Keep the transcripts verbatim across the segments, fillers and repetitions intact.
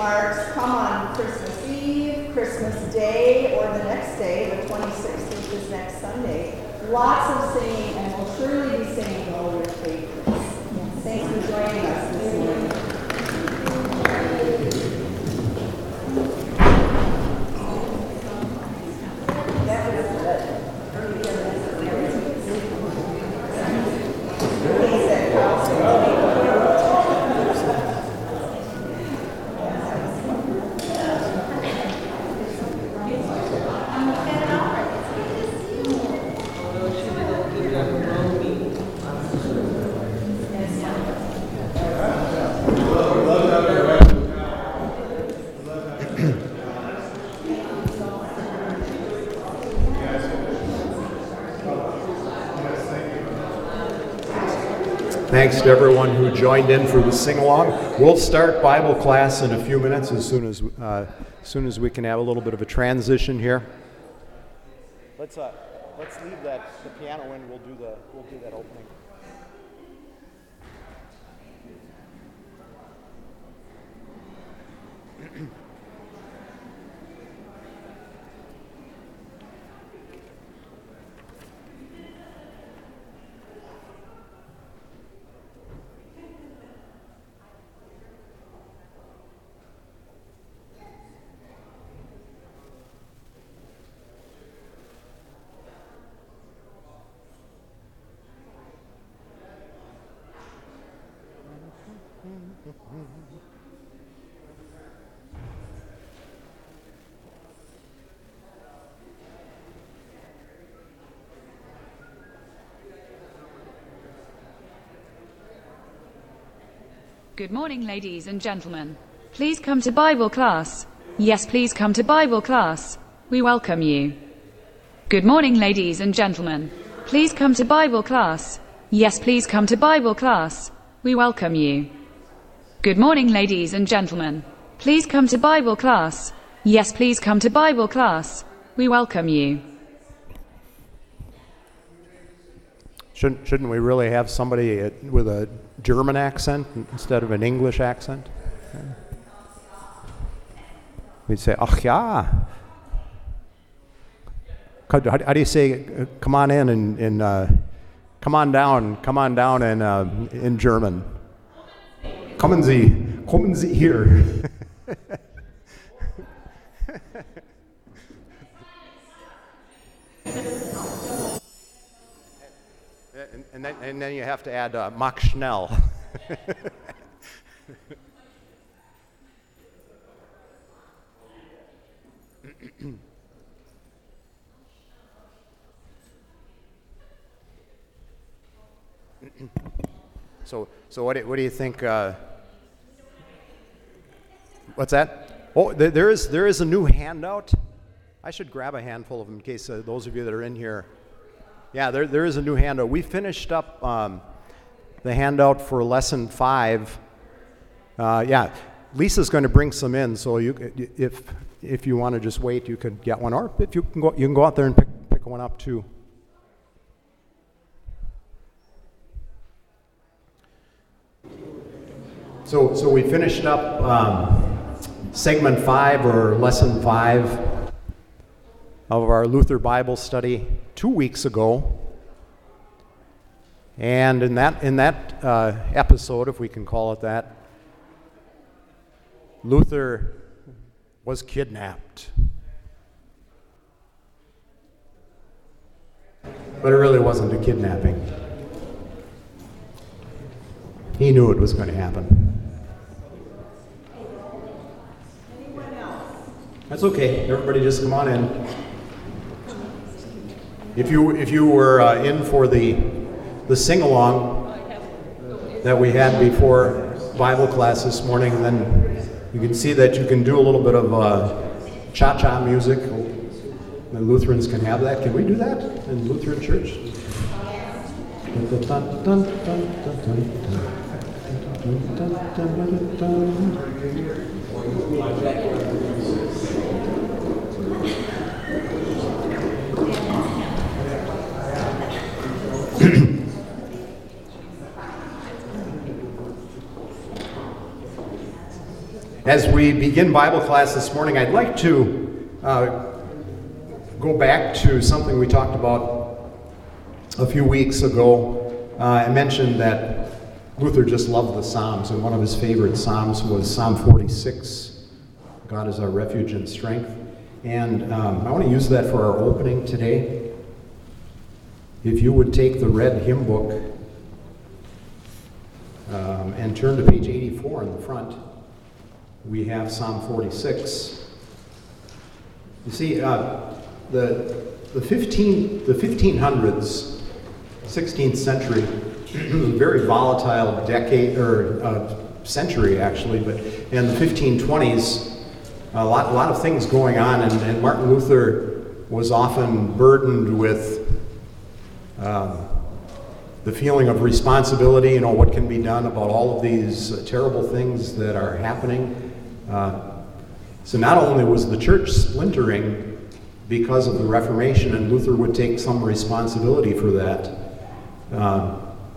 marks come on Christmas Eve, Christmas Day, or the next day, the twenty-sixth, which is next Sunday. Lots of singing, and we'll surely be singing all your favorites. Thanks for joining us this morning. Thanks to everyone who joined in for the sing-along. We'll start Bible class in a few minutes as soon as uh, as soon as we can have a little bit of a transition here. Let's uh, let's leave that the piano in. We'll do the we'll do that opening. Good morning, ladies and gentlemen. Please come to Bible class. Yes, please come to Bible class. We welcome you. Good morning, ladies and gentlemen. Please come to Bible class. Yes, please come to Bible class. We welcome you. Good morning, ladies and gentlemen. Please come to Bible class. Yes, please come to Bible class. We welcome you. Shouldn't, shouldn't we really have somebody with a German accent instead of an English accent? We'd say, ach ja. How, how do you say, uh, come on in and, and uh, come on down, come on down in, uh, in German? Kommen Sie, kommen Sie hier. And, and, then, and then you have to add uh, mach schnell. so, so what do, what do you think? Uh, what's that? Oh, there, there is there is a new handout. I should grab a handful of them in case uh, those of you that are in here. Yeah, there there is a new handout. We finished up um, the handout for lesson five. Uh, yeah, Lisa's going to bring some in, so you if if you want to just wait, you could get one, or if you can go you can go out there and pick pick one up too. So so we finished up um, segment five or lesson five of our Luther Bible study two weeks ago, and in that in that uh, episode, if we can call it that, Luther was kidnapped, but it really wasn't a kidnapping. He knew it was going to happen. That's okay. Everybody, just come on in. If you if you were uh, in for the the sing-along that we had before Bible class this morning, then you can see that you can do a little bit of uh, cha-cha music. The Lutherans can have that. Can we do that in Lutheran church? As we begin Bible class this morning, I'd like to uh, go back to something we talked about a few weeks ago. Uh, I mentioned that Luther just loved the Psalms, and one of his favorite Psalms was Psalm forty-six, God is our refuge and strength. And um, I want to use that for our opening today. If you would take the red hymn book um, and turn to page eighty-four in the front, we have Psalm forty-six. You see, uh, the the fifteen the fifteen hundreds, sixteenth century, was a very volatile decade or uh, century actually. But in the fifteen twenties, a lot a lot of things going on, and, and Martin Luther was often burdened with um, the feeling of responsibility. You know, what can be done about all of these uh, terrible things that are happening. Uh, so not only was the church splintering because of the Reformation, and Luther would take some responsibility for that, uh,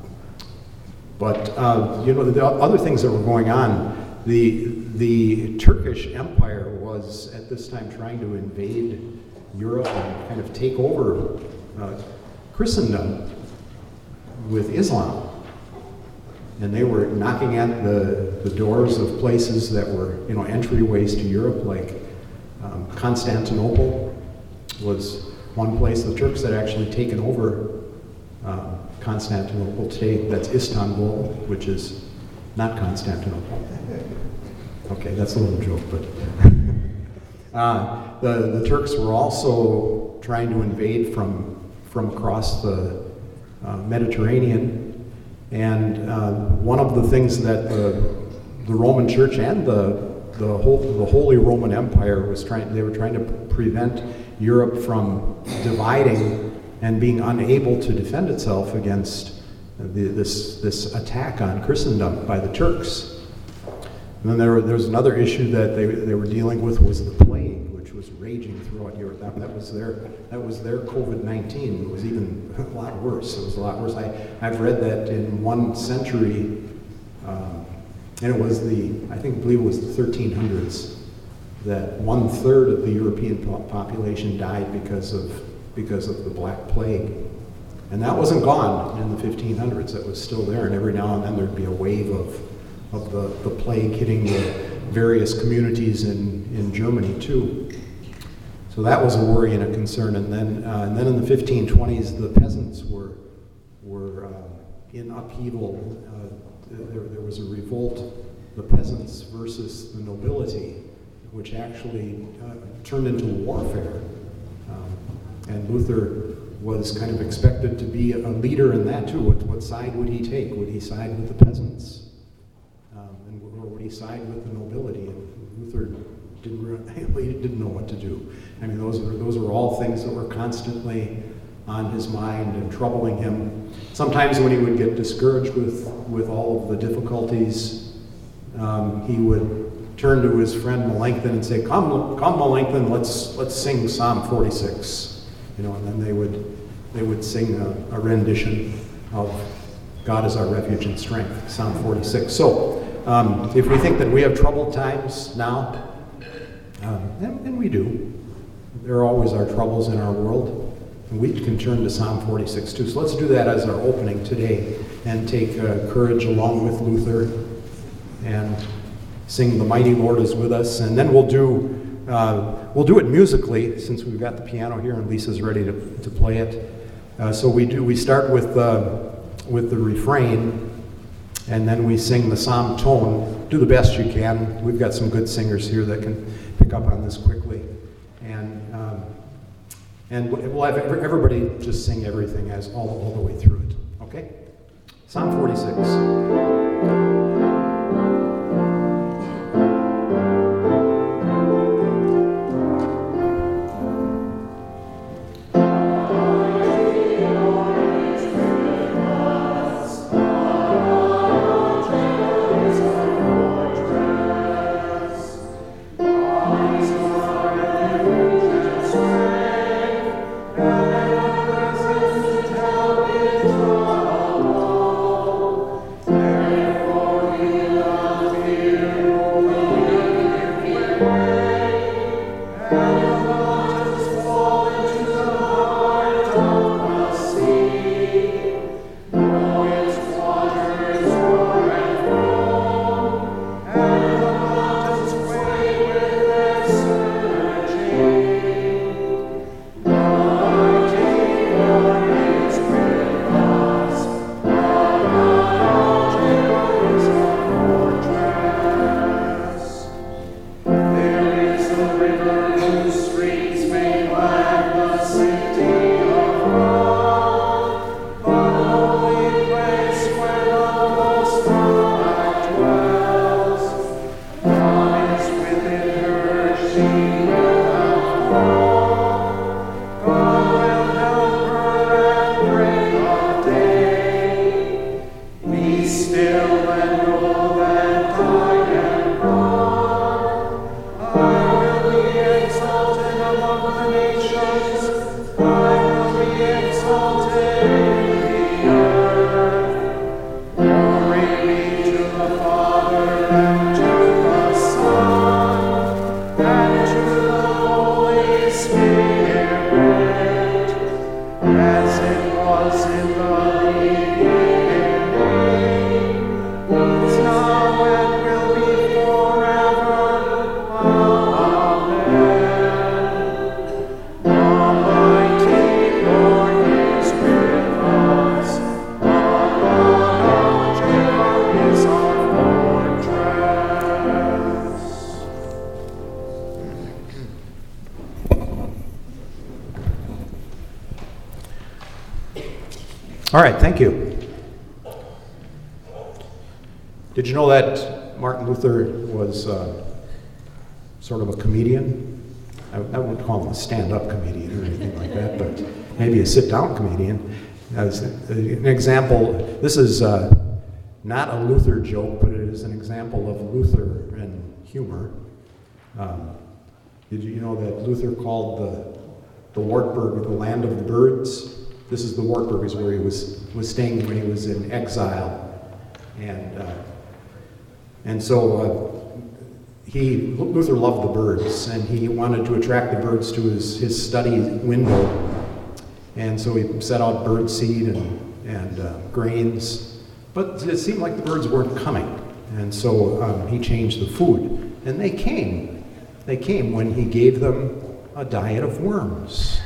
but uh, you know, the other things that were going on. The the Turkish Empire was at this time trying to invade Europe and kind of take over uh, Christendom with Islam. And they were knocking at the, the doors of places that were, you know, entryways to Europe, like um, Constantinople was one place. The Turks had actually taken over um, Constantinople. Today, that's Istanbul, which is not Constantinople. Okay, that's a little joke, but uh, the the Turks were also trying to invade from from across the uh, Mediterranean. And uh, one of the things that the, the Roman Church and the the whole the Holy Roman Empire was trying, they were trying to prevent Europe from dividing and being unable to defend itself against the, this this attack on Christendom by the Turks. And then there, there was another issue that they they were dealing with, was the plague, which was raging throughout Europe. That, that was their that was their COVID nineteen. It was even a lot worse. It was a lot worse. I I've read that in one century, um, and it was the I think I believe it was the thirteen hundreds, that one third of the European po- population died because of because of the Black Plague, and that wasn't gone in the fifteen hundreds. That was still there, and every now and then there'd be a wave of of the, the plague hitting the various communities in, in Germany too. So that was a worry and a concern. And then uh, and then in the fifteen twenties, the peasants were were uh, in upheaval. Uh, there, there was a revolt, the peasants versus the nobility, which actually uh, turned into warfare. Um, and Luther was kind of expected to be a leader in that too. What, what side would he take? Would he side with the peasants? Or would he side with the nobility? And Luther didn't really didn't know what to do. I mean, those were those were all things that were constantly on his mind and troubling him. Sometimes when he would get discouraged with with all of the difficulties, um, he would turn to his friend Melanchthon and say, "Come, come, Melanchthon, let's let's sing Psalm forty-six." You know, and then they would they would sing a, a rendition of "God is our refuge and strength," Psalm forty-six. So. Um, if we think that we have troubled times now, um, and, and we do, there are always our troubles in our world, and we can turn to Psalm forty-six too. So let's do that as our opening today, and take uh, courage along with Luther, and sing "The Mighty Lord is with us," and then we'll do uh, we'll do it musically, since we've got the piano here and Lisa's ready to, to play it. Uh, so we do we start with uh, with the refrain. And then we sing the psalm tone. Do the best you can. We've got some good singers here that can pick up on this quickly. And um, and we'll have everybody just sing everything as all, all the way through it. Okay? Psalm forty-six. Therefore All right, thank you. Did you know that Martin Luther was uh, sort of a comedian? I, I wouldn't call him a stand-up comedian or anything like that, but maybe a sit-down comedian. As an example, this is uh, not a Luther joke, but it is an example of Luther and humor. Um, did you know that Luther called the, the Wartburg the land of the birds? This is the Wartburg, is where he was, was staying when he was in exile. And, uh, and so uh, he, Luther loved the birds, and he wanted to attract the birds to his, his study window. And so he set out bird seed and, and uh, grains, but it seemed like the birds weren't coming. And so um, he changed the food, and they came. They came when he gave them a diet of worms.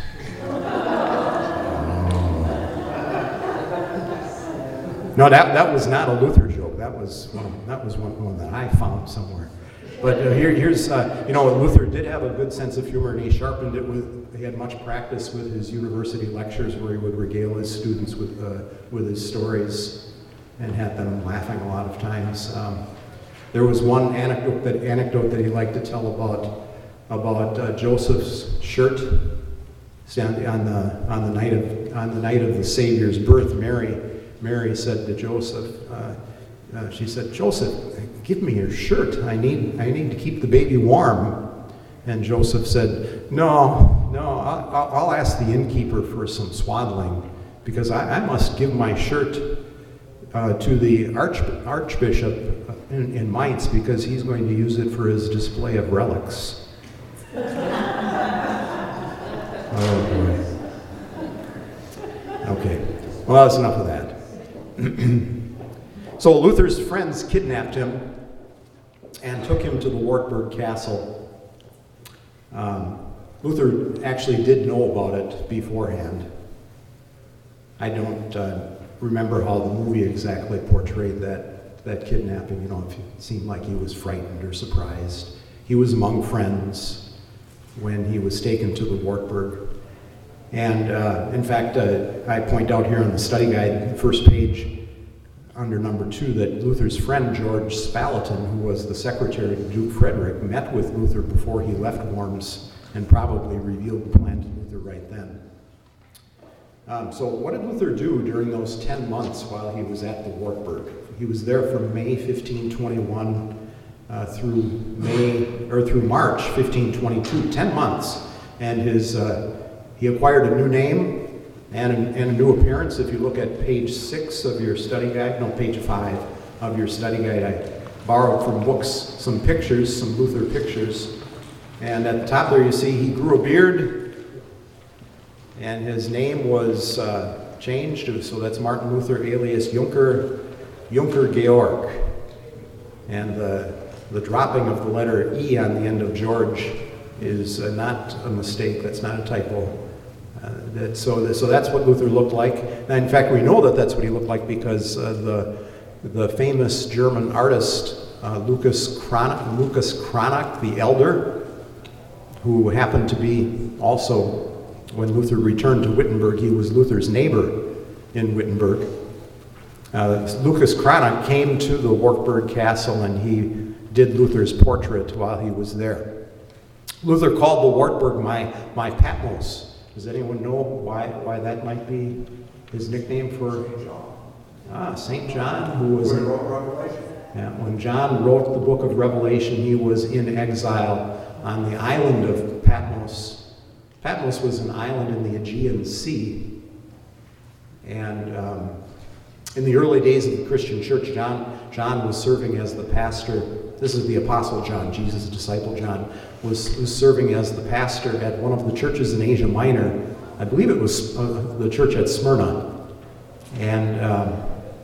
No, that, that was not a Luther joke. That was one, that was one, one that I found somewhere. But uh, here, here's, uh, you know, Luther did have a good sense of humor, and he sharpened it with, he had much practice with his university lectures where he would regale his students with, uh, with his stories and had them laughing a lot of times. Um, there was one anecdote that, anecdote that he liked to tell about, about uh, Joseph's shirt stand on the, on, the night of, on the night of the Savior's birth. Mary, Mary said to Joseph, uh, uh, she said, "Joseph, give me your shirt. I need, I need to keep the baby warm." And Joseph said, "No, no, I'll, I'll ask the innkeeper for some swaddling, because I, I must give my shirt uh, to the arch, archbishop in, in Mainz, because he's going to use it for his display of relics." Oh boy. Okay. Well, that's enough of that. So Luther's friends kidnapped him and took him to the Wartburg Castle. Um, Luther actually did know about it beforehand. I don't uh, remember how the movie exactly portrayed that, that kidnapping. You know, if it seemed like he was frightened or surprised. He was among friends when he was taken to the Wartburg. And uh, in fact, uh, I point out here on the study guide, first page, under number two, that Luther's friend George Spalatin, who was the secretary to Duke Frederick, met with Luther before he left Worms and probably revealed the plan to Luther right then. Um, so what did Luther do during those ten months while he was at the Wartburg? He was there from May fifteen twenty-one uh, through May, or through March fifteen twenty-two, ten months. And his, uh, he acquired a new name and a, and a new appearance. If you look at page six of your study guide, no, page five of your study guide, I borrowed from books some pictures, some Luther pictures. And at the top there you see he grew a beard, and his name was uh, changed, so that's Martin Luther alias Junker, Junker Georg. And the, the dropping of the letter E on the end of George is uh, not a mistake, that's not a typo. Uh, that, so, so that's what Luther looked like. And in fact, we know that that's what he looked like because uh, the, the famous German artist uh, Lucas Cranach, Lucas Cranach the Elder, who happened to be also, when Luther returned to Wittenberg, he was Luther's neighbor in Wittenberg. Uh, Lucas Cranach came to the Wartburg Castle and he did Luther's portrait while he was there. Luther called the Wartburg my, my Patmos. Does anyone know why, why that might be his nickname for ah, Saint John, who was in, yeah, when John wrote the book of Revelation, he was in exile on the island of Patmos. Patmos was an island in the Aegean Sea, and um, in the early days of the Christian church, John, John was serving as the pastor. This is the Apostle John, Jesus' disciple John, was, was serving as the pastor at one of the churches in Asia Minor. I believe it was uh, the church at Smyrna. And um,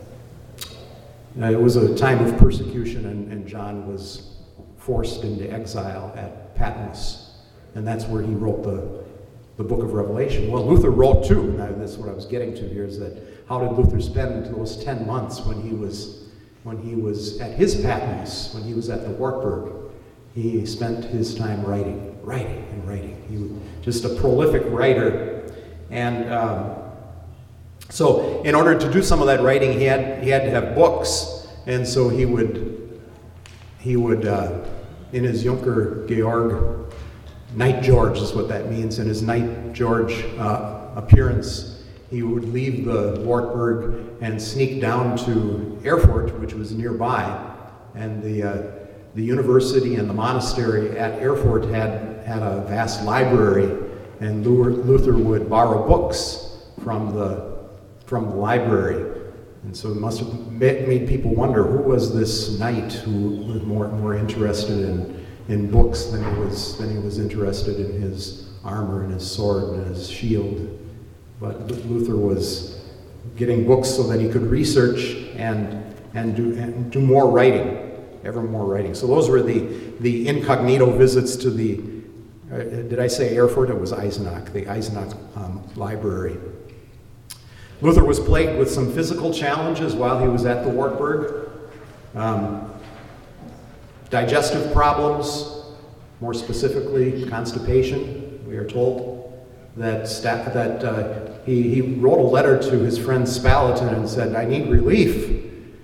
it was a time of persecution, and, and John was forced into exile at Patmos. And that's where he wrote the, the book of Revelation. Well, Luther wrote too, and that's what I was getting to here, is that how did Luther spend those ten months when he was when he was at his Patmos, when he was at the Wartburg? He spent his time writing, writing, and writing. He was just a prolific writer. And um, So in order to do some of that writing, he had he had to have books, and so he would he would uh, in his Junker Georg, Knight George is what that means. In his Knight George uh, appearance, he would leave the Wartburg and sneak down to Erfurt, which was nearby, and the uh, the university and the monastery at Erfurt had had a vast library, and Luther would borrow books from the from the library. And so it must have made people wonder, who was this knight who was more more interested in, in books than he was than he was interested in his armor and his sword and his shield. But Luther was getting books so that he could research and and do and do more writing, ever more writing. So those were the the incognito visits to the. Uh, did I say Erfurt? It was Eisenach, the Eisenach um, library. Luther was plagued with some physical challenges while he was at the Wartburg. Um, digestive problems, more specifically constipation. We are told that sta- that uh, he, he wrote a letter to his friend Spalatin and said, "I need relief."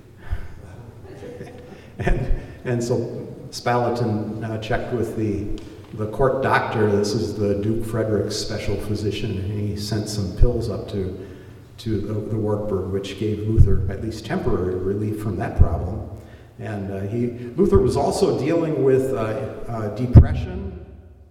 and, and so Spalatin uh, checked with the the court doctor. This is the Duke Frederick's special physician, and he sent some pills up to to the, the Wartburg, which gave Luther at least temporary relief from that problem. And uh, he, Luther was also dealing with uh, uh, depression,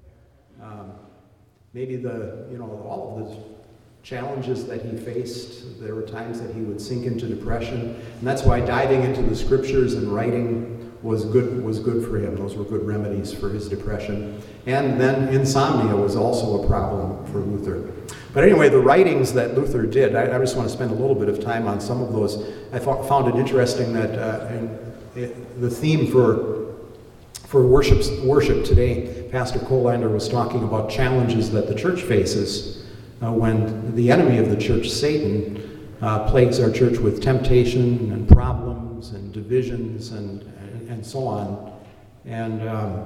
um, maybe the, you know, all of the challenges that he faced. There were times that he would sink into depression, and that's why diving into the scriptures and writing was good was good for him. Those were good remedies for his depression. And then insomnia was also a problem for Luther. But anyway, the writings that Luther did, I, I just want to spend a little bit of time on some of those. I thought, found it interesting that uh, in, it, the theme for for worship, worship today, Pastor Colander was talking about challenges that the church faces uh, when the enemy of the church, Satan, uh, plagues our church with temptation and problems and divisions and and so on. And um,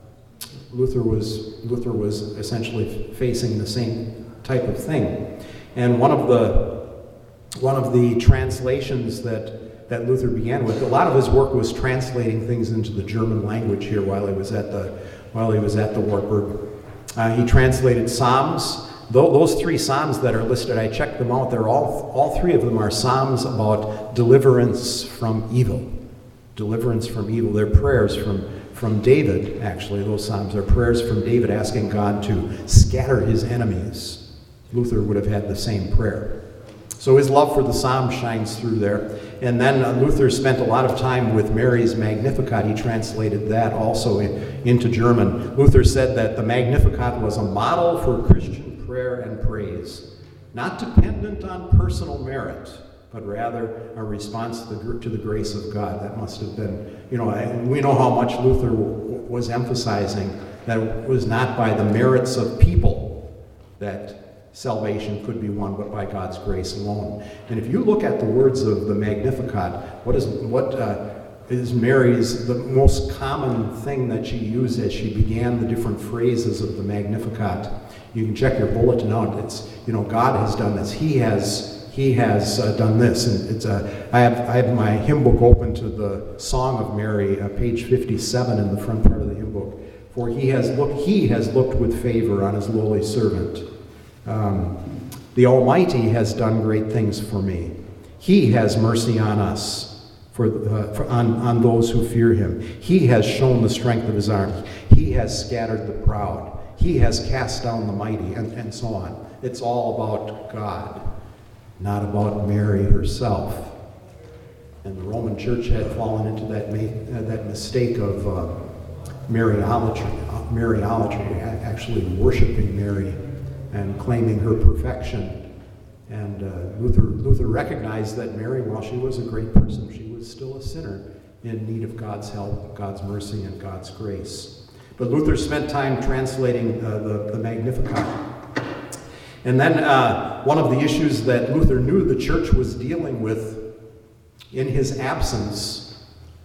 Luther was Luther was essentially facing the same type of thing. And one of the one of the translations that that Luther began with, a lot of his work was translating things into the German language here while he was at the while he was at the Wartburg. Uh, he translated Psalms. Th- those three Psalms that are listed, I checked them out. They're all all three of them are Psalms about deliverance from evil. Deliverance from evil. They're prayers from, from David, actually. Those Psalms are prayers from David asking God to scatter his enemies. Luther would have had the same prayer. So his love for the Psalms shines through there. And then uh, Luther spent a lot of time with Mary's Magnificat. He translated that also in, into German. Luther said that the Magnificat was a model for Christian prayer and praise, not dependent on personal merit, but rather a response to the, to the grace of God. That must have been, you know, and we know how much Luther w- was emphasizing that it was not by the merits of people that salvation could be won, but by God's grace alone. And if you look at the words of the Magnificat, what is what uh, is Mary's, the most common thing that she used as she began the different phrases of the Magnificat? You can check your bulletin out. It's, you know, God has done this. He has He has uh, done this, and it's a. I have I have my hymn book open to the Song of Mary, uh, page fifty-seven in the front part of the hymn book. For he has looked, he has looked with favor on his lowly servant. Um, the Almighty has done great things for me. He has mercy on us, for, uh, for on on those who fear him. He has shown the strength of his arm. He has scattered the proud. He has cast down the mighty, and, and so on. It's all about God, not about Mary herself. And the Roman Church had fallen into that ma- uh, that mistake of uh, Mariolatry, uh, Mariolatry, actually worshiping Mary and claiming her perfection. And uh, Luther Luther recognized that Mary, while she was a great person, she was still a sinner in need of God's help, God's mercy, and God's grace. But Luther spent time translating uh, the, the Magnificat. And then uh, one of the issues that Luther knew the church was dealing with in his absence,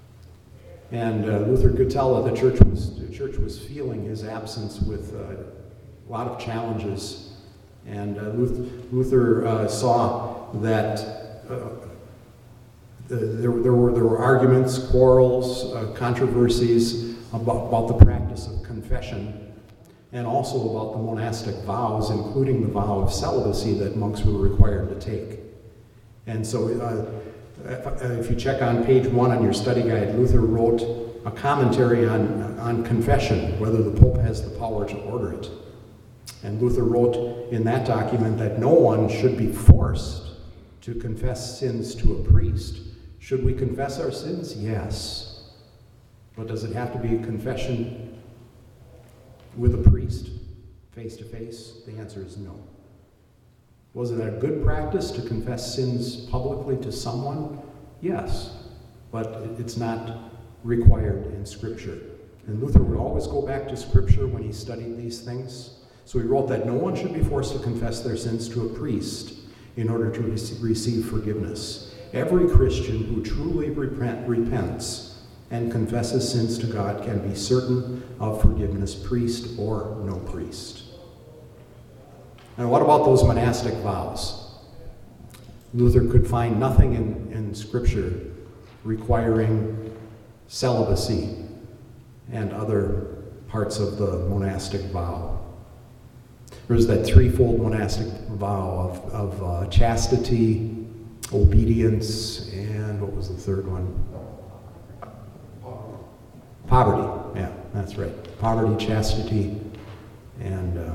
and uh, Luther could tell that the church was the church was feeling his absence with uh, a lot of challenges. And uh, Luther, Luther uh, saw that uh, the, there, there, were, there were arguments, quarrels, uh, controversies about, about the practice of confession, and also about the monastic vows, including the vow of celibacy that monks were required to take. And so uh, if you check on page one on your study guide, Luther wrote a commentary on, on confession, whether the Pope has the power to order it. And Luther wrote in that document that no one should be forced to confess sins to a priest. Should we confess our sins? Yes. But does it have to be a confession with a priest, face to face? The answer is no. Was it a good practice to confess sins publicly to someone? Yes. But it's not required in Scripture. And Luther would always go back to Scripture when he studied these things. So he wrote that no one should be forced to confess their sins to a priest in order to receive forgiveness. Every Christian who truly repent, repents and confesses sins to God can be certain of forgiveness, priest or no priest. And what about those monastic vows? Luther could find nothing in, in Scripture requiring celibacy and other parts of the monastic vow. There's that threefold monastic vow of, of uh, chastity, obedience, and what was the third one? Poverty. Yeah, that's right. Poverty, chastity, and uh,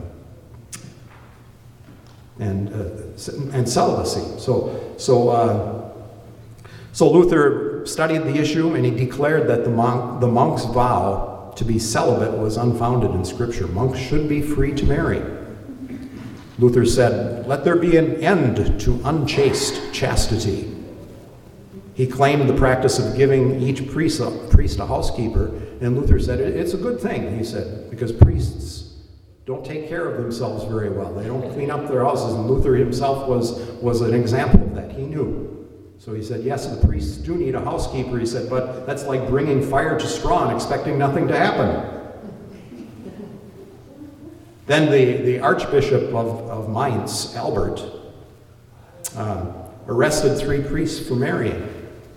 and uh, and celibacy. So so uh, so Luther studied the issue, and he declared that the monk the monk's vow to be celibate was unfounded in Scripture. Monks should be free to marry. Luther said, "Let there be an end to unchaste chastity." He claimed the practice of giving each priest a, priest a housekeeper, and Luther said, it's a good thing, he said, because priests don't take care of themselves very well. They don't clean up their houses, and Luther himself was, was an example of that. He knew. So he said, yes, the priests do need a housekeeper, he said, but that's like bringing fire to straw and expecting nothing to happen. Then the, the Archbishop of, of Mainz, Albert, um, arrested three priests for marrying.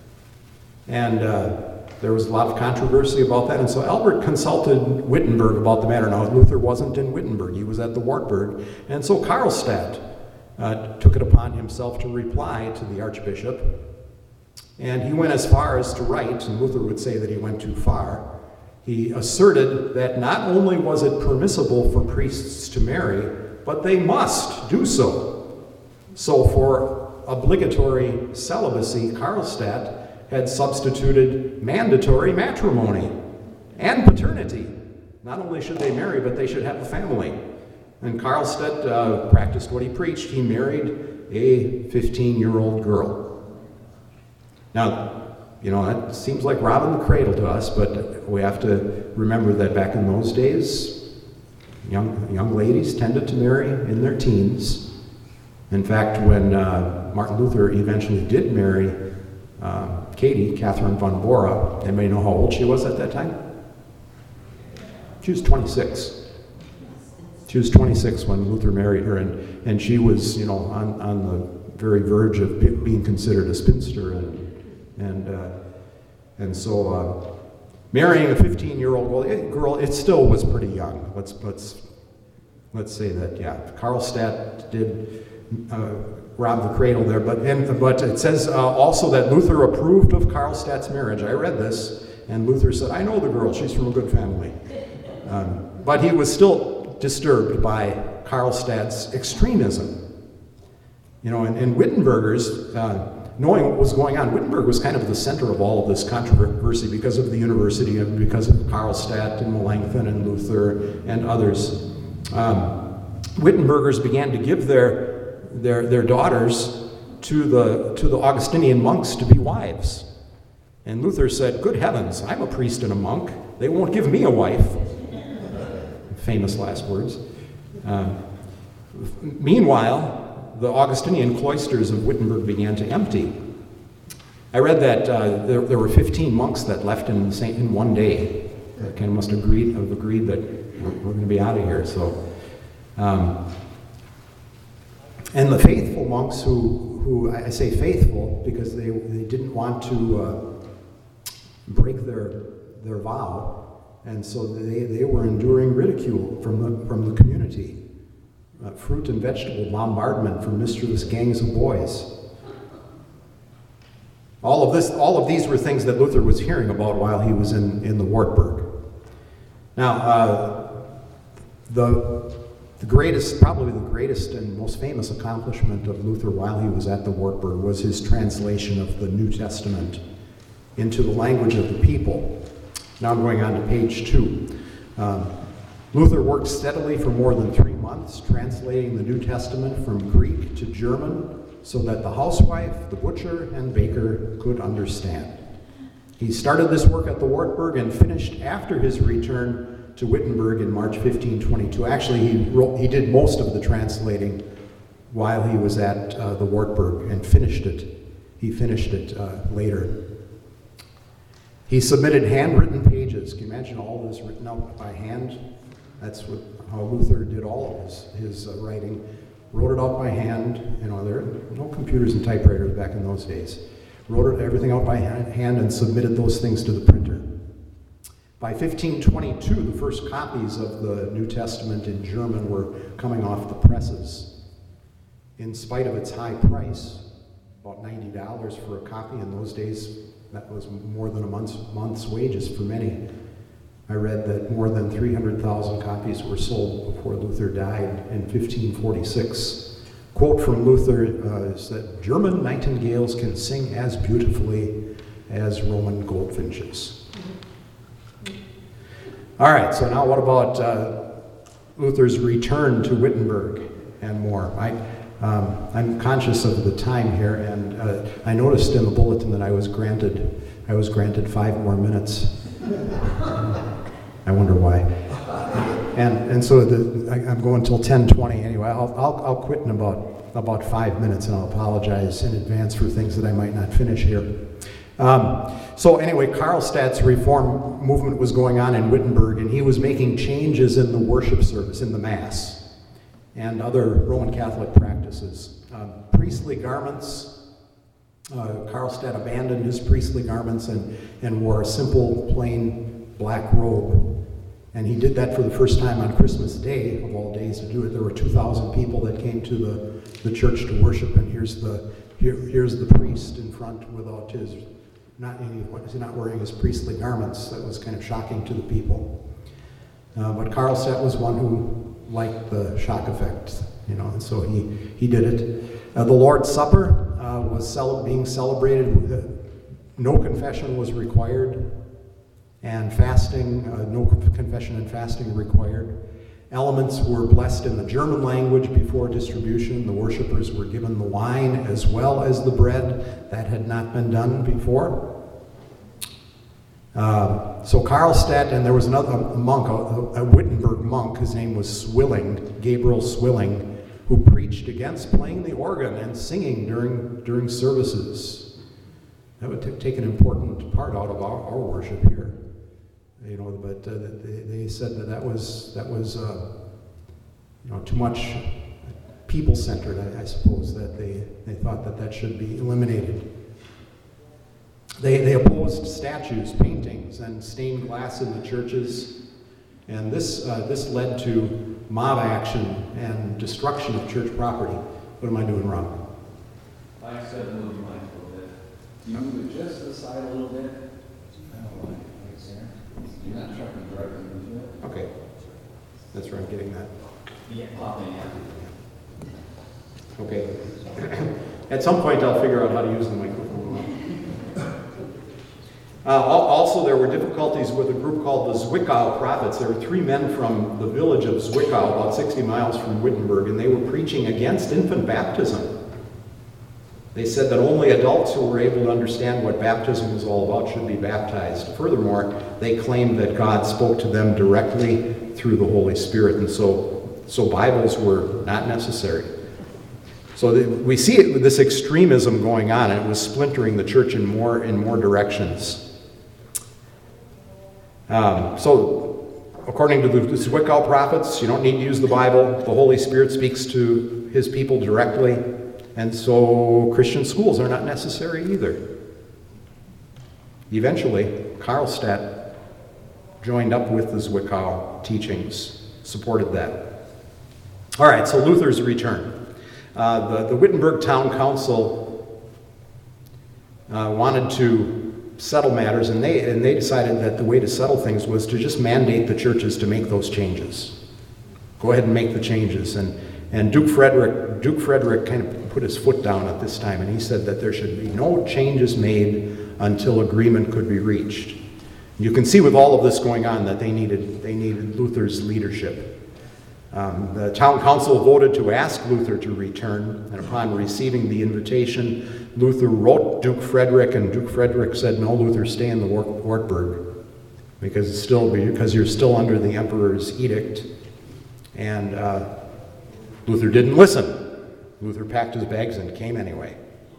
And uh, there was a lot of controversy about that. And so Albert consulted Wittenberg about the matter. Now, Luther wasn't in Wittenberg. He was at the Wartburg. And so Karlstadt uh, took it upon himself to reply to the Archbishop. And he went as far as to write, and Luther would say that he went too far. He asserted that not only was it permissible for priests to marry, but they must do so. So for obligatory celibacy, Karlstadt had substituted mandatory matrimony and paternity. Not only should they marry, but they should have a family. And Karlstadt uh, practiced what he preached. He married a fifteen-year-old girl. Now, you know, that seems like robbing the cradle to us, but we have to remember that back in those days, young, young ladies tended to marry in their teens. In fact, when uh, Martin Luther eventually did marry uh, Katie, Catherine von Bora, anybody know how old she was at that time? She was twenty-six. She was twenty-six when Luther married her, and, and she was, you know, on, on the very verge of be, being considered a spinster, and and uh, and so uh, marrying a fifteen-year-old girl, it, girl, it still was pretty young. Let's let's let's say that, yeah. Karlstadt did uh, rob the cradle there, but and, but it says uh, also that Luther approved of Karlstadt's marriage. I read this, and Luther said, "I know the girl; she's from a good family." Um, but he was still disturbed by Karlstadt's extremism. You know, and, and Wittenbergers, uh, knowing what was going on, Wittenberg was kind of the center of all of this controversy because of the university, and because of Karlstadt and Melanchthon and Luther and others. Um, Wittenbergers began to give their, their, their daughters to the, to the Augustinian monks to be wives. And Luther said, "Good heavens, I'm a priest and a monk. They won't give me a wife." Famous last words. Um, meanwhile, the Augustinian cloisters of Wittenberg began to empty. I read that uh, there, there were fifteen monks that left in, the same, in one day. They kind of must have agreed, have agreed that we're, we're going to be out of here. So, um, and the faithful monks who who I say faithful because they, they didn't want to uh, break their, their vow, and so they, they were enduring ridicule from the, from the community, uh, fruit and vegetable bombardment from mischievous gangs of boys. All of this, all of these were things that Luther was hearing about while he was in, in the Wartburg. Now, uh, the, the greatest, probably the greatest and most famous accomplishment of Luther while he was at the Wartburg was his translation of the New Testament into the language of the people. Now I'm going on to page two. Um, Luther worked steadily for more than three months, translating the New Testament from Greek to German, so that the housewife, the butcher, and baker could understand. He started this work at the Wartburg and finished after his return to Wittenberg in March fifteen twenty-two. Actually, he, wrote, he did most of the translating while he was at uh, the Wartburg and finished it. He finished it uh, later. He submitted handwritten pages. Can you imagine all this written out by hand? That's what, how Luther did all of his, his uh, writing. Wrote it out by hand. You know, there were no computers and typewriters back in those days. Wrote it, everything out by hand and submitted those things to the printer. By fifteen twenty-two, the first copies of the New Testament in German were coming off the presses. In spite of its high price, about ninety dollars for a copy in those days, that was more than a month's, month's wages for many. I read that more than three hundred thousand copies were sold before Luther died in fifteen forty-six. Quote from Luther uh, is that German nightingales can sing as beautifully as Roman goldfinches. All right, so now what about uh, Luther's return to Wittenberg and more? I, um, I'm conscious of the time here, and uh, I noticed in the bulletin that I was granted, I was granted five more minutes. I wonder why. And and so the, I, I'm going until ten twenty anyway. I'll, I'll I'll quit in about about five minutes, and I'll apologize in advance for things that I might not finish here. Um, so anyway, Karlstadt's reform movement was going on in Wittenberg, and he was making changes in the worship service, in the Mass, and other Roman Catholic practices. Um, priestly garments. Uh, Karlstadt abandoned his priestly garments and and wore a simple, plain black robe. And he did that for the first time on Christmas Day, of all days to do it. There were two thousand people that came to the, the church to worship, and here's the here, here's the priest in front without his, not any, he's not wearing his priestly garments. That was kind of shocking to the people. Uh, but Karlstadt was one who liked the shock effect, you know, and so he, he did it. Uh, the Lord's Supper uh, was cel- being celebrated. Uh, no confession was required. And fasting, uh, no confession and fasting required. Elements were blessed in the German language before distribution. The worshipers were given the wine as well as the bread. That had not been done before. Uh, so Karlstadt, and there was another a monk, a, a Wittenberg monk, his name was Swilling, Gabriel Swilling, who preached against playing the organ and singing during, during services. That would t- take an important part out of our, our worship here. You know, but uh, they, they said that that was that was uh, you know, too much people-centered. I, I suppose that they, they thought that that should be eliminated. They they opposed statues, paintings, and stained glass in the churches, and this uh, this led to mob action and destruction of church property. What am I doing wrong? I said move the mic a little bit. You move it just to the side a little bit. You're not sharpening directly into it. Okay, that's where I'm getting that. Yeah, popping out. Okay. At some point, I'll figure out how to use the microphone. Uh, al- also, there were difficulties with a group called the Zwickau prophets. There were three men from the village of Zwickau, about sixty miles from Wittenberg, and they were preaching against infant baptism. They said that only adults who were able to understand what baptism was all about should be baptized. Furthermore, they claimed that God spoke to them directly through the Holy Spirit, and so, so Bibles were not necessary. So the, we see it with this extremism going on, and it was splintering the church in more in more directions. Um, so, according to the Zwickau prophets, you don't need to use the Bible. The Holy Spirit speaks to his people directly. And so Christian schools are not necessary either. Eventually, Karlstadt joined up with the Zwickau teachings, supported that. All right, so Luther's return. Uh, the, the Wittenberg Town Council uh, wanted to settle matters, and they, and they decided that the way to settle things was to just mandate the churches to make those changes. Go ahead and make the changes. And, and Duke Frederick, Duke Frederick kind of put his foot down at this time, and he said that there should be no changes made until agreement could be reached. You can see with all of this going on that they needed, they needed Luther's leadership. Um, the town council voted to ask Luther to return, and upon receiving the invitation, Luther wrote Duke Frederick, and Duke Frederick said, "No, Luther, stay in the Wart- Wartburg, because it's still because you're still under the emperor's edict." And uh, Luther didn't listen. Luther packed his bags and came anyway.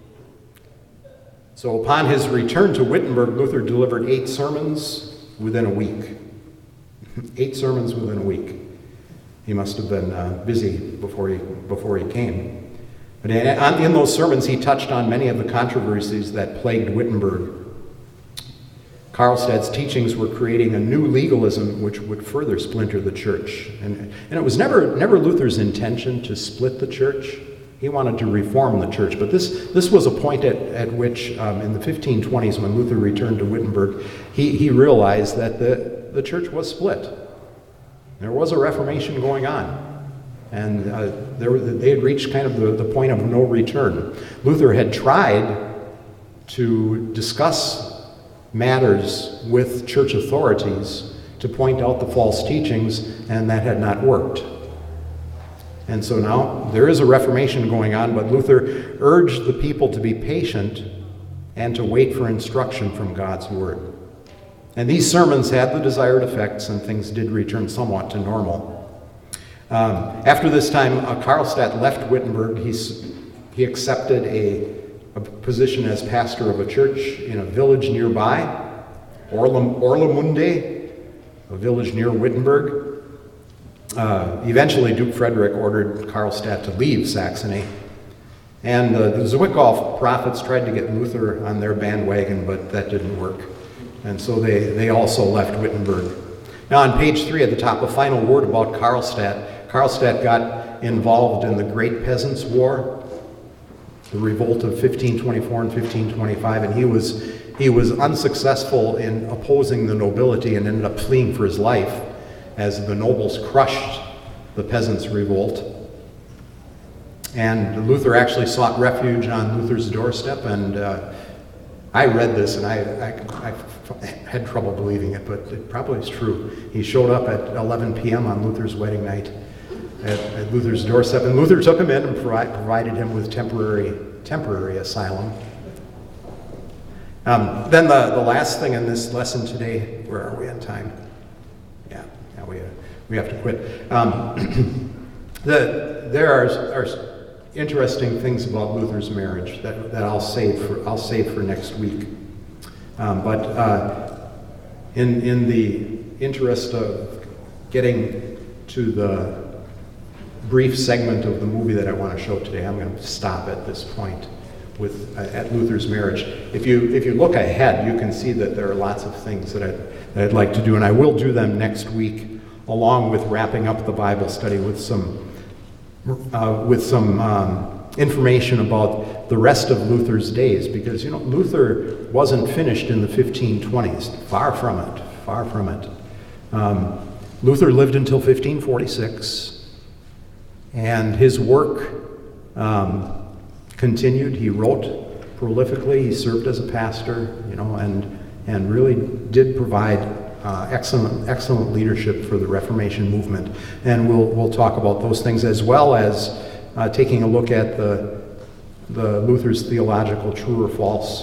So upon his return to Wittenberg, Luther delivered eight sermons within a week. Eight sermons within a week. He must have been uh, busy before he, before he came. But in, in those sermons, he touched on many of the controversies that plagued Wittenberg. Karlstadt's teachings were creating a new legalism which would further splinter the church. And, and it was never, never Luther's intention to split the church. He wanted to reform the church. But this, this was a point at, at which, um, in the fifteen twenties, when Luther returned to Wittenberg, he, he realized that the, the church was split. There was a Reformation going on, and uh, there, they had reached kind of the, the point of no return. Luther had tried to discuss matters with church authorities to point out the false teachings, and that had not worked. And so now there is a Reformation going on, but Luther urged the people to be patient and to wait for instruction from God's Word. And these sermons had the desired effects, and things did return somewhat to normal. Um, after this time, uh, Karlstadt left Wittenberg. He's, he accepted a, a position as pastor of a church in a village nearby, Orlam, Orlamunde, a village near Wittenberg. Uh, eventually, Duke Frederick ordered Karlstadt to leave Saxony. And uh, the Zwickau prophets tried to get Luther on their bandwagon, but that didn't work. And so they, they also left Wittenberg. Now on page three at the top, a final word about Karlstadt. Karlstadt got involved in the Great Peasants' War, the revolt of fifteen twenty-four and fifteen twenty-five, and he was, he was unsuccessful in opposing the nobility and ended up fleeing for his life as the nobles crushed the peasants' revolt. And Luther actually sought refuge on Luther's doorstep, and uh, I read this and I, I, I had trouble believing it, but it probably is true. He showed up at eleven p.m. on Luther's wedding night at, at Luther's doorstep, and Luther took him in and provi- provided him with temporary temporary asylum. Um, then the, the last thing in this lesson today, where are we on time? Yeah, yeah we, uh, we have to quit. Um, the, there are, are interesting things about Luther's marriage that, that I'll save for I'll save for next week. Um, but uh, in in the interest of getting to the brief segment of the movie that I want to show today, I'm going to stop at this point with uh, at Luther's marriage. If you if you look ahead, you can see that there are lots of things that I'd, that I'd like to do, and I will do them next week, along with wrapping up the Bible study with some. Uh, with some um, information about the rest of Luther's days, because you know Luther wasn't finished in the fifteen twenties. Far from it. Far from it. Um, Luther lived until fifteen forty-six, and his work um, continued. He wrote prolifically. He served as a pastor, you know, and and really did provide Uh, excellent, excellent leadership for the Reformation movement, and we'll we'll talk about those things as well as uh, taking a look at the the Luther's theological true or false.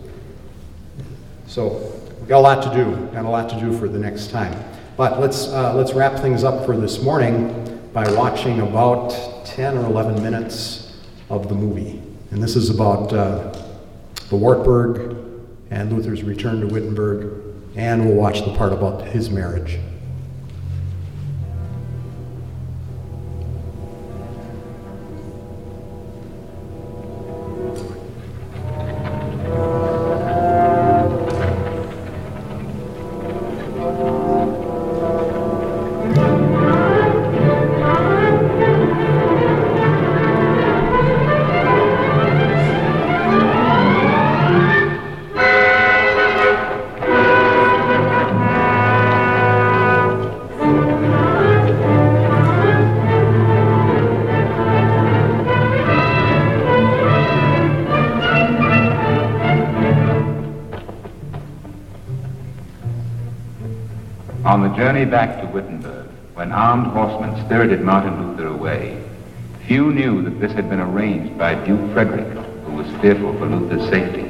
So we've got a lot to do, got a lot to do for the next time. But let's uh, let's wrap things up for this morning by watching about ten or eleven minutes of the movie, and this is about uh, the Wartburg and Luther's return to Wittenberg. And we'll watch the part about his marriage. On the journey back to Wittenberg, when armed horsemen spirited Martin Luther away, few knew that this had been arranged by Duke Frederick, who was fearful for Luther's safety.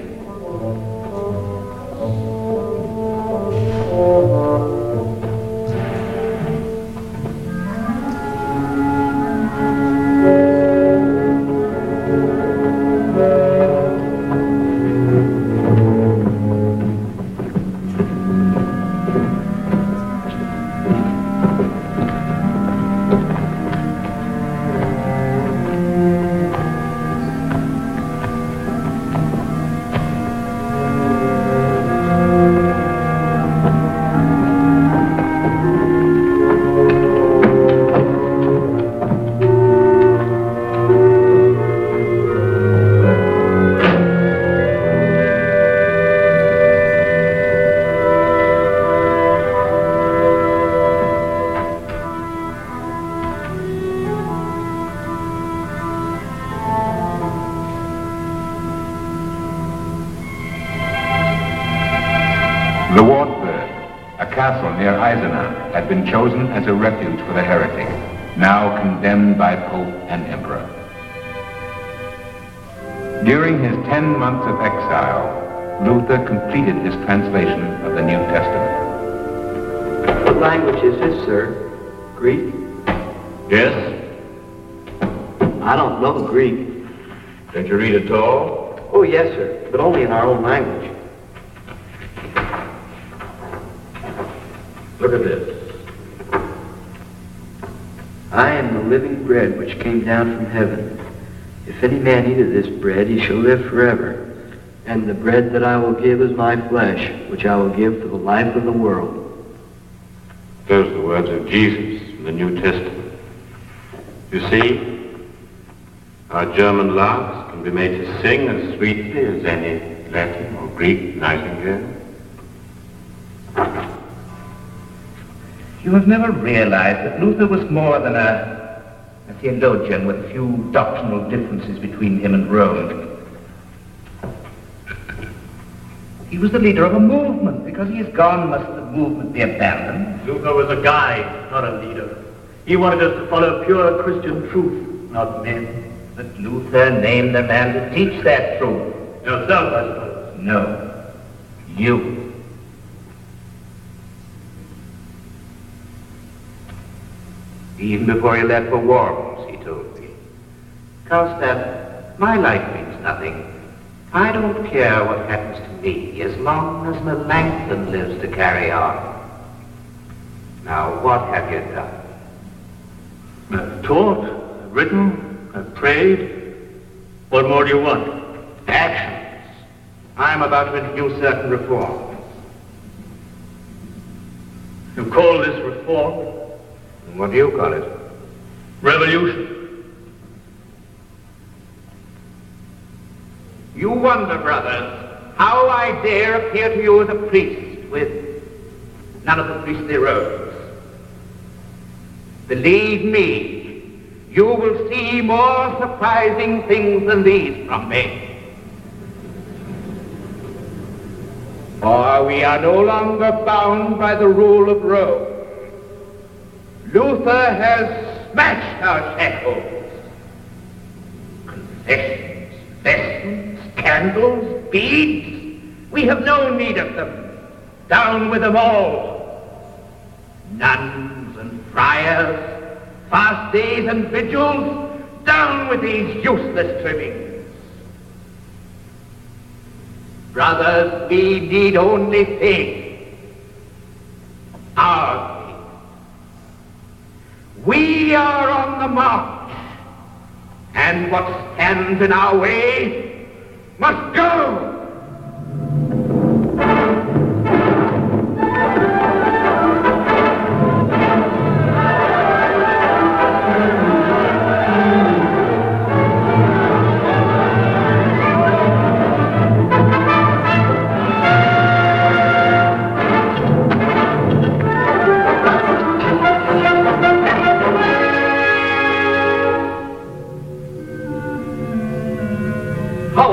The Wartburg, a castle near Eisenach, had been chosen as a refuge for the heretic, now condemned by Pope and Emperor. During his ten months of exile, Luther completed his translation of the New Testament. What language is this, sir? Greek? Yes? I don't know Greek. Don't you read at all? Oh, yes, sir, but only in our own language. Look at this. I am the living bread which came down from heaven. If any man eat of this bread, he shall live forever. And the bread that I will give is my flesh, which I will give for the life of the world. Those are the words of Jesus in the New Testament. You see, our German larks can be made to sing as sweetly as any Latin or Greek nightingale. You have never realized that Luther was more than a, a theologian with a few doctrinal differences between him and Rome. He was the leader of a movement. Because he is gone, must the movement be abandoned? Luther was a guide, not a leader. He wanted us to follow pure Christian truth, not men. But Luther named the man to teach that truth. Yourself, I suppose. No. You. Even before he left for Worms, he told me, Karlstadt, my life means nothing. I don't care what happens to me as long as Melanchthon lives to carry on. Now, what have you done? I've taught, I've written, I've prayed. What more do you want? Actions. I'm about to introduce certain reforms. You call this reform? And what do you call it? Revolution. You wonder, brothers, how I dare appear to you as a priest with none of the priestly robes. Believe me, you will see more surprising things than these from me. For we are no longer bound by the rule of Rome. Luther has smashed our shackles. Confessions, vestments, candles, beads, we have no need of them. Down with them all. Nuns and friars, fast days and vigils, down with these useless trimmings. Brothers, we need only faith. Our faith. We are on the march, and what stands in our way must go.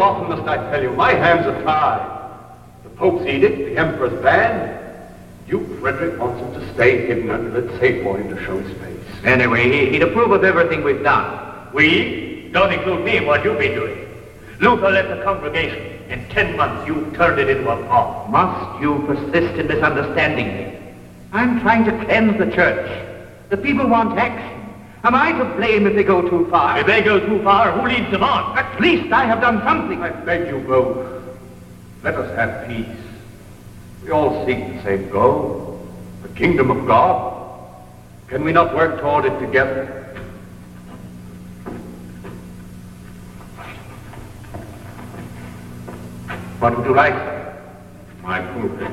My hands are tied. The Pope's edict, the Emperor's ban, Duke Duke Frederick wants him to stay hidden until it's safe for him to show his face. Anyway, he, he'd approve of everything we've done. We? Don't include me in what you've been doing. Luther left the congregation. In ten months, you turned it into a mob. Must you persist in misunderstanding me? I'm trying to cleanse the church. The people want action. Am I to blame if they go too far? If they go too far, who leads them on? At least I have done something. I beg you both, let us have peace. We all seek the same goal, the kingdom of God. Can we not work toward it together? What would you like, sir? My pulpit.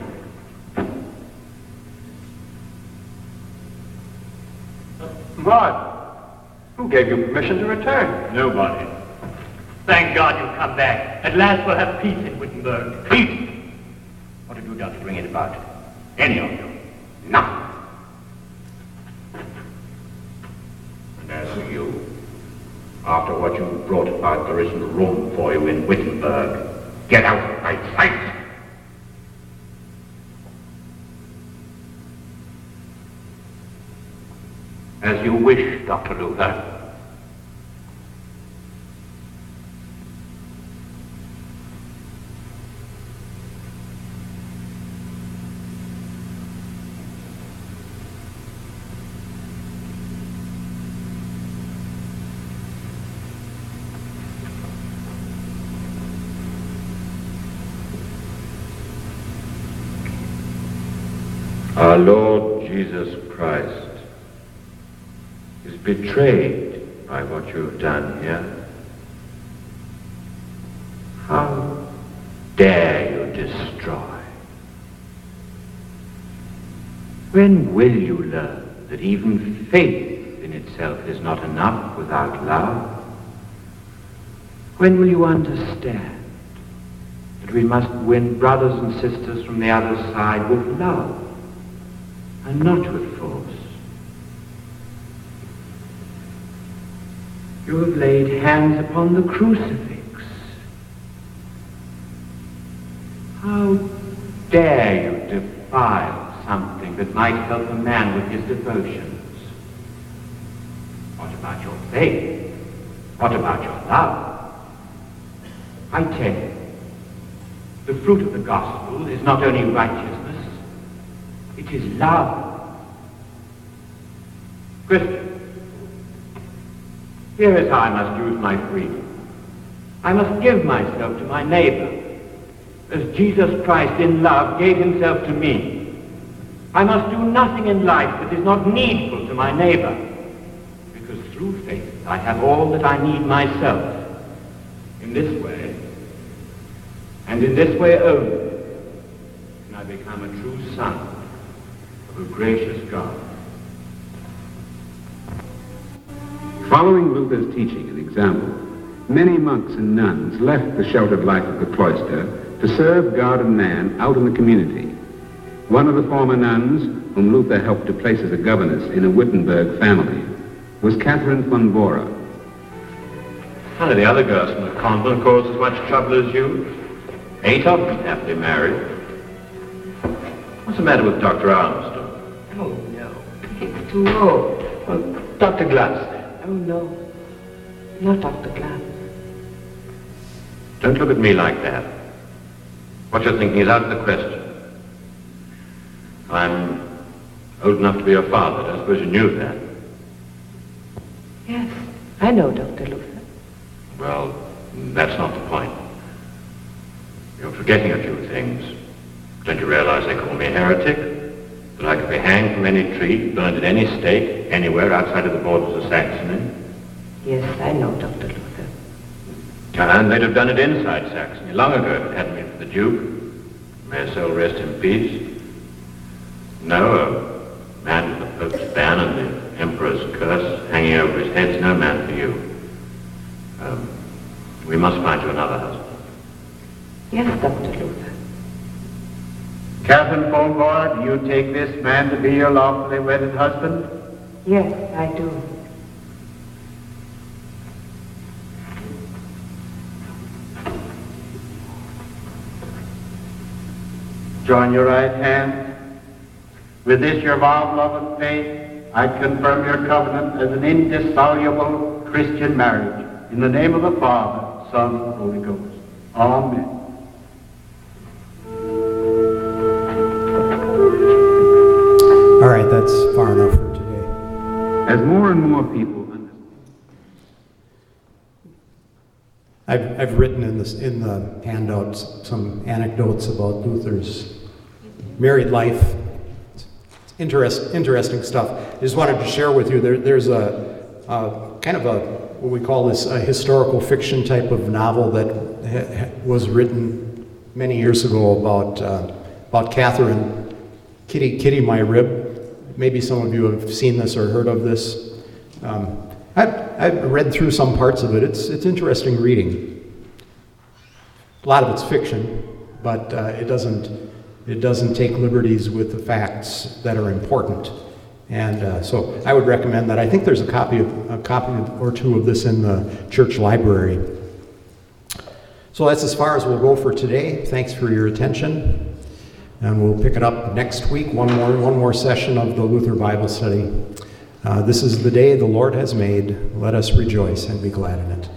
What? Who gave you permission to return? Nobody. Thank God you've come back. At last we'll have peace in Wittenberg. Peace? What have you done to bring it about? Any of you? Nothing. And as for you, after what you brought about, there isn't room for you in Wittenberg. Get out of my sight! As you wish, Doctor Luther. Our Lord Jesus Christ is betrayed by what you have done here. How dare you destroy? When will you learn that even faith in itself is not enough without love? When will you understand that we must win brothers and sisters from the other side with love and not with force? You have laid hands upon the crucifix. How dare you defile something that might help a man with his devotions? What about your faith? What about your love? I tell you, the fruit of the gospel is not only righteousness, it is love. Christian, here is how I must use my freedom. I must give myself to my neighbor, as Jesus Christ in love gave himself to me. I must do nothing in life that is not needful to my neighbor, because through faith I have all that I need myself. In this way, and in this way only, can I become a true son of a gracious God. Following Luther's teaching and example, many monks and nuns left the sheltered life of the cloister to serve God and man out in the community. One of the former nuns, whom Luther helped to place as a governess in a Wittenberg family, was Catherine von Bora. None of the other girls from the convent caused as much trouble as you. Eight of them happily married. What's the matter with Doctor Armstrong? Oh, no. It's too old. Well, Doctor Glass. Oh, no. Not Doctor Glass. Don't look at me like that. What you're thinking is out of the question. I'm old enough to be your father. I suppose you knew that. Yes, I know, Doctor Luther. Well, that's not the point. You're forgetting a few things. Don't you realize they call me a heretic? That I could be hanged from any tree, burned at any stake, anywhere outside of the borders of Saxony? Yes, I know, Doctor Luther. And they'd have done it inside Saxony long ago if it hadn't been for the Duke. May his soul rest in peace. No, a man with the Pope's ban and the Emperor's curse hanging over his head's no man for you. Um, we must find you another husband. Yes, Doctor Luther. Catherine von Bora, do you take this man to be your lawfully wedded husband? Yes, I do. Join your right hand. With this your vow of love and faith, I confirm your covenant as an indissoluble Christian marriage. In the name of the Father, Son, and Holy Ghost. Amen. All right, that's far enough for today. As more and more people I've, I've written in, this, in the handouts some anecdotes about Luther's married life. It's interest, interesting stuff. I just wanted to share with you, there, there's a, a kind of a, what we call this, a historical fiction type of novel that ha, was written many years ago about, uh, about Catherine, Kitty, Kitty My Rib. Maybe some of you have seen this or heard of this. Um, I've, I've read through some parts of it. It's, it's interesting reading. A lot of it's fiction, but uh, it doesn't it doesn't take liberties with the facts that are important. And uh, so I would recommend that. I think there's a copy of a copy or two of this in the church library. So that's as far as we'll go for today. Thanks for your attention, and we'll pick it up next week. One more one more session of the Luther Bible Study. Uh, this is the day the Lord has made. Let us rejoice and be glad in it.